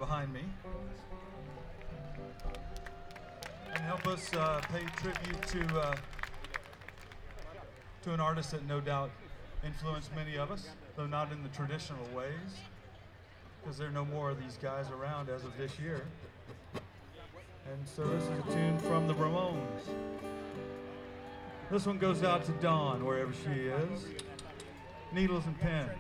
behind me and help us pay tribute to an artist that no doubt influenced many of us, though not in the traditional ways, because there are no more of these guys around as of this year. And so this is a tune from the Ramones. This one goes out to Dawn, wherever she is. Needles and Pens.